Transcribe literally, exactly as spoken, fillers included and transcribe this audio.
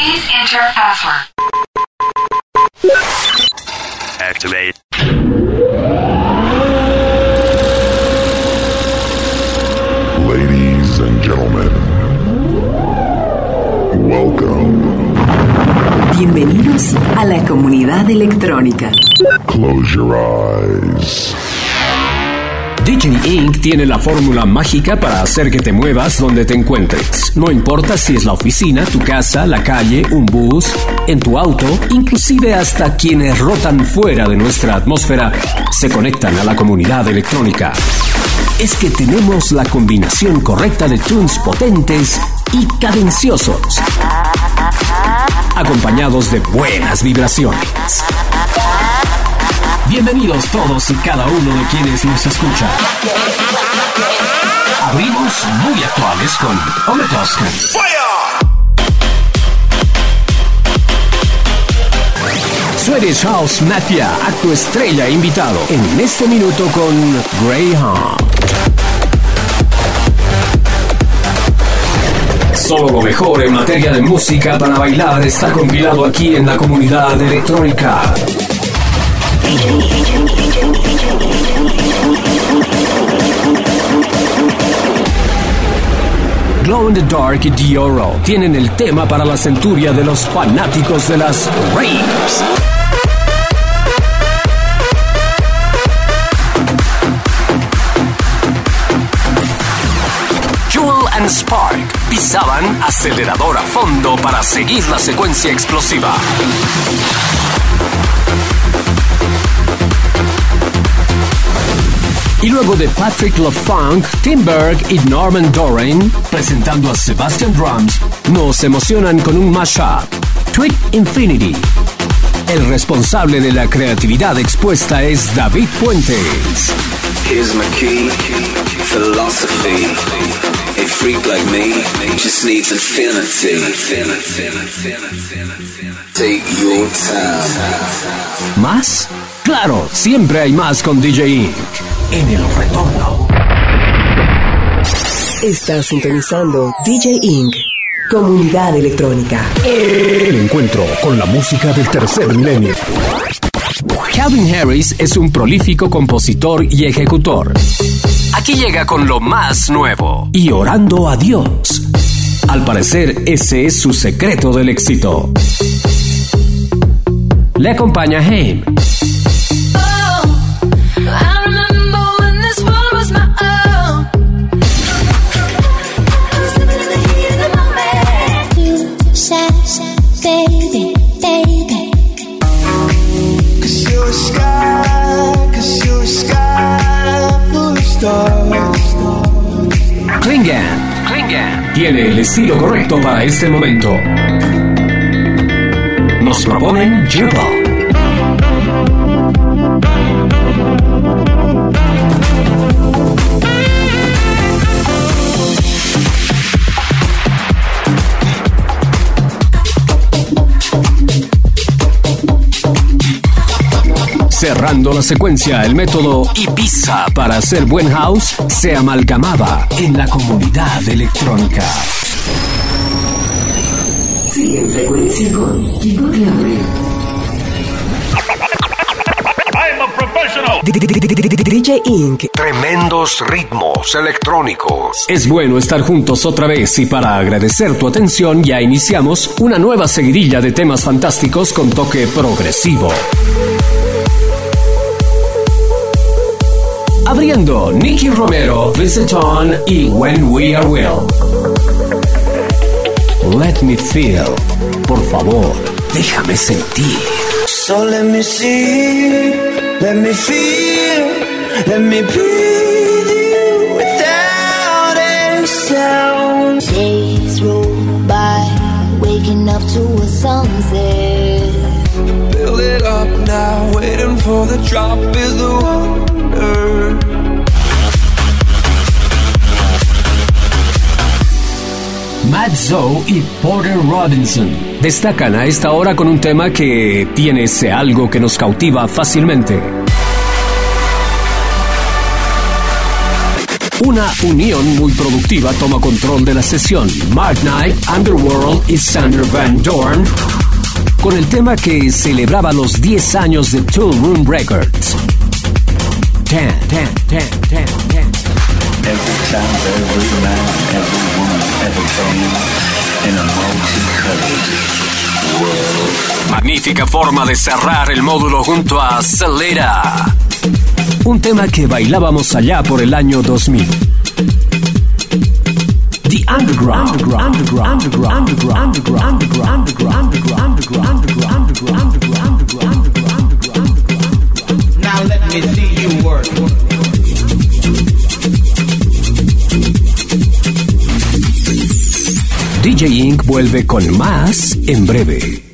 Please enter password. Activate. Ladies and gentlemen, welcome. Bienvenidos a la comunidad electrónica. Close your eyes. D J Ink tiene la fórmula mágica para hacer que te muevas donde te encuentres. No importa si es la oficina, tu casa, la calle, un bus, en tu auto, inclusive hasta quienes rotan fuera de nuestra atmósfera se conectan a la comunidad electrónica. Es que tenemos la combinación correcta de tunes potentes y cadenciosos, acompañados de buenas vibraciones. Bienvenidos todos y cada uno de quienes nos escuchan. Abrimos muy actuales con Ole Toscan. Swedish House Mafia, acto estrella invitado en este minuto con Greyhound. Solo lo mejor en materia de música para bailar está compilado aquí en la comunidad electrónica. Glow in the Dark y Dioro tienen el tema para la centuria de los fanáticos de las raves. Jewel and Spark pisaban acelerador a fondo para seguir la secuencia explosiva. Y luego de Patrick LaFunk, Tim Berg y Norman Doran, presentando a Sebastian Drums, nos emocionan con un mashup, Tweet Infinity. El responsable de la creatividad expuesta es David Fuentes. Here's my key, philosophy. A freak like me just needs infinity. Take your time. ¿Más? Claro, siempre hay más con D J Ink. En el retorno. Está sintonizando D J Ink, comunidad electrónica. El encuentro con la música del tercer milenio. Calvin Harris es un prolífico compositor y ejecutor. Aquí llega con lo más nuevo y orando a Dios. Al parecer, ese es su secreto del éxito. Le acompaña Haim. Baby, baby. Cause you're a sky, cause you're a sky full of stars. Klingan, Klingan tiene el estilo correcto para este momento. Nos proponen Jubal. Cerrando la secuencia, el método Ibiza para hacer buen house se amalgamaba en la comunidad electrónica. Sigue en frecuencia con Kiko Claure. I'm a professional. D J Ink. Tremendos ritmos electrónicos. Es bueno estar juntos otra vez y para agradecer tu atención ya iniciamos una nueva seguidilla de temas fantásticos con toque progresivo. Abriendo, Nicky Romero, Vincent On y When We Are Well. Let me feel. Por favor, déjame sentir. So let me see, let me feel, let me breathe you without a sound. Days roll by, waking up to a sunset. Build it up now, waiting for the drop is the wonder. Matt Zoe y Porter Robinson destacan a esta hora con un tema que tiene ese algo que nos cautiva fácilmente. Una unión muy productiva toma control de la sesión. Mark Knight, Underworld y Sander Van Doorn, con el tema que celebraba los diez años de Tool Room Records. Ten, ten, ten, ten, ten. Every child, every man, every woman, every pain in a multicolored world. Magnífica forma de cerrar el módulo junto a Celera, un tema que bailábamos allá por el año dos mil. The Underground, Underground, Underground, Underground, Underground, Underground, Underground, Underground, Underground, Underground, Underground, Underground, Underground. Now let me see you work. D J Ink vuelve con más en breve.